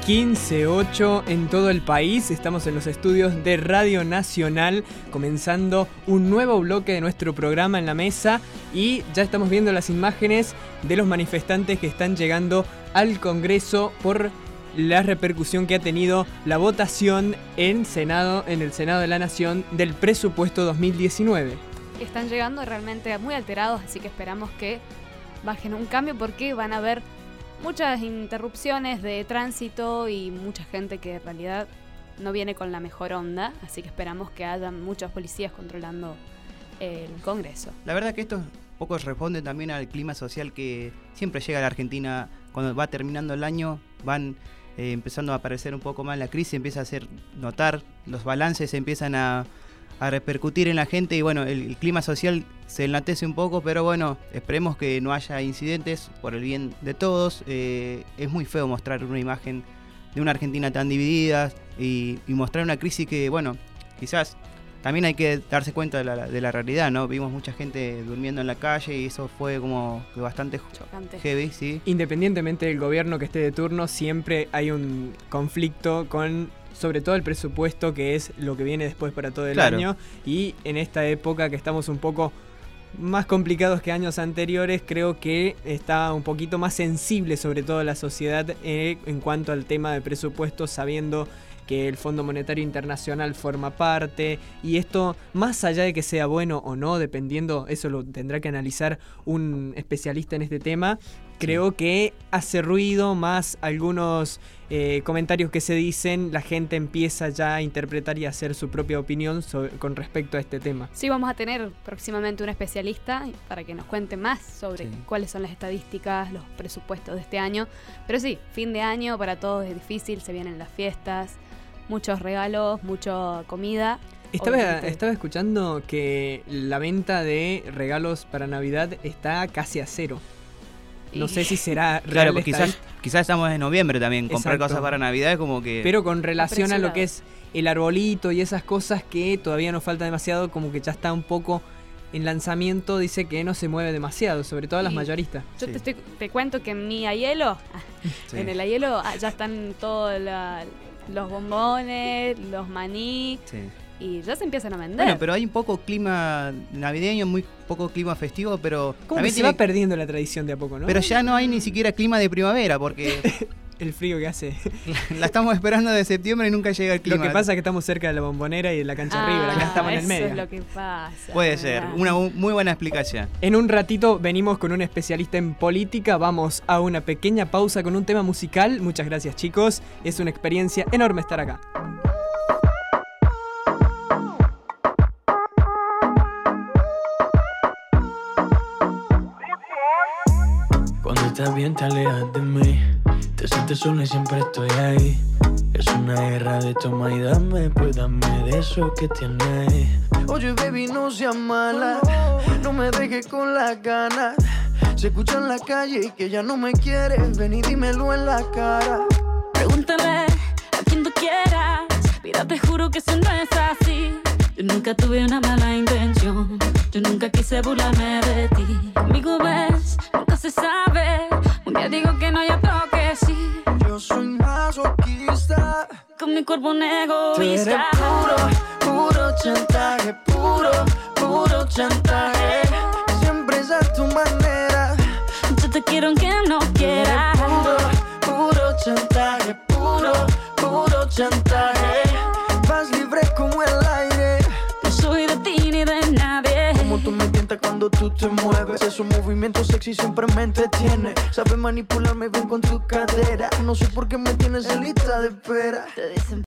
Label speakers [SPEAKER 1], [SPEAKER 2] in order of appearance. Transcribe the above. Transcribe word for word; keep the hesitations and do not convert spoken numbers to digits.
[SPEAKER 1] quince ocho en todo el país. Estamos en los estudios de Radio Nacional, comenzando un nuevo bloque de nuestro programa En la Mesa, y ya estamos viendo las imágenes de los manifestantes que están llegando al Congreso por la repercusión que ha tenido la votación en Senado, en el Senado de la Nación del presupuesto dos mil diecinueve.
[SPEAKER 2] Están llegando realmente muy alterados, así que esperamos que bajen un cambio, porque van a haber muchas interrupciones de tránsito y mucha gente que en realidad no viene con la mejor onda, así que esperamos que haya muchos policías controlando el Congreso.
[SPEAKER 3] La verdad que esto poco responde también al clima social que siempre llega a la Argentina. Cuando va terminando el año van eh, empezando a aparecer un poco más la crisis, empieza a hacer notar, los balances empiezan a a repercutir en la gente y bueno, el, el clima social se enlatece un poco, pero bueno, esperemos que no haya incidentes por el bien de todos. Eh, es muy feo mostrar una imagen de una Argentina tan dividida y, y mostrar una crisis que, bueno, quizás también hay que darse cuenta de la, de la realidad, ¿no? Vimos mucha gente durmiendo en la calle y eso fue como que bastante chocante, heavy, ¿sí?
[SPEAKER 1] Independientemente del gobierno que esté de turno, siempre hay un conflicto con, sobre todo, el presupuesto, que es lo que viene después para todo el claro. año, y en esta época que estamos un poco más complicados que años anteriores, creo que está un poquito más sensible sobre todo la sociedad eh, en cuanto al tema de presupuesto, sabiendo que el Fondo Monetario Internacional forma parte, y esto, más allá de que sea bueno o no, dependiendo, eso lo tendrá que analizar un especialista en este tema, creo que hace ruido más algunos eh, comentarios que se dicen, la gente empieza ya a interpretar y a hacer su propia opinión sobre, con respecto a este tema.
[SPEAKER 2] Sí, vamos a tener próximamente un especialista para que nos cuente más sobre sí. cuáles son las estadísticas, los presupuestos de este año. Pero sí, fin de año para todos es difícil, se vienen las fiestas, muchos regalos, mucha comida.
[SPEAKER 1] Estaba, estaba escuchando que la venta de regalos para Navidad está casi a cero. No sé si será real.
[SPEAKER 3] Claro, porque quizás, quizás estamos en noviembre también. Comprar Exacto. cosas para Navidad es como que...
[SPEAKER 1] Pero con relación a lo que es el arbolito y esas cosas que todavía nos falta demasiado, como que ya está un poco en lanzamiento, dice que no se mueve demasiado, sobre todo a las mayoristas.
[SPEAKER 2] Yo
[SPEAKER 1] sí.
[SPEAKER 2] te, estoy, te cuento que en mi Aielo, sí. en el Aielo ya están todos la, los bombones, los maní... Sí. Y ya se empiezan a vender.
[SPEAKER 3] Bueno, pero hay un poco clima navideño, muy poco clima festivo, pero...
[SPEAKER 1] ¿Cómo que se tiene... va perdiendo la tradición de a poco, no?
[SPEAKER 3] Pero ya no hay ni siquiera clima de primavera, porque...
[SPEAKER 1] el frío que hace.
[SPEAKER 3] La estamos esperando de septiembre y nunca llega el clima.
[SPEAKER 1] Lo que pasa es que estamos cerca de la Bombonera y de la cancha
[SPEAKER 2] ah,
[SPEAKER 1] River, acá estamos en el medio.
[SPEAKER 2] Eso es lo que pasa.
[SPEAKER 3] Puede ser, una muy buena explicación.
[SPEAKER 1] En un ratito venimos con un especialista en política, vamos a una pequeña pausa con un tema musical. Muchas gracias, chicos, es una experiencia enorme estar acá.
[SPEAKER 4] Cuando estás bien te alejas de mí, te sientes sola y siempre estoy ahí. Es una guerra de toma y dame, pues dame de eso que tienes. Oye baby, no seas mala, no me dejes con las ganas. Se escucha en la calle y que ya no me quieres, ven y dímelo en la cara.
[SPEAKER 5] Pregúntale a quien tú quieras, mira te juro que eso no es así. Yo nunca tuve una mala intención, yo nunca quise burlarme de ti. Conmigo ves, nunca se sabe, un día digo que no y otro que sí.
[SPEAKER 4] Yo soy masoquista,
[SPEAKER 5] con mi cuerpo un egoísta.
[SPEAKER 4] Tú eres puro, puro chantaje, puro, puro chantaje. Siempre es a tu manera,
[SPEAKER 5] yo te quiero aunque no quieras.
[SPEAKER 4] Puro, puro chantaje, puro, puro chantaje. Vas libre como el aire,
[SPEAKER 5] no soy de ti ni de nadie.
[SPEAKER 4] Como tú me tientas cuando tú te mueves, esos movimientos sexy siempre me entretiene. Sabes manipularme bien con tu cadera, no sé por qué me tienes en lista de espera.
[SPEAKER 5] Te dicen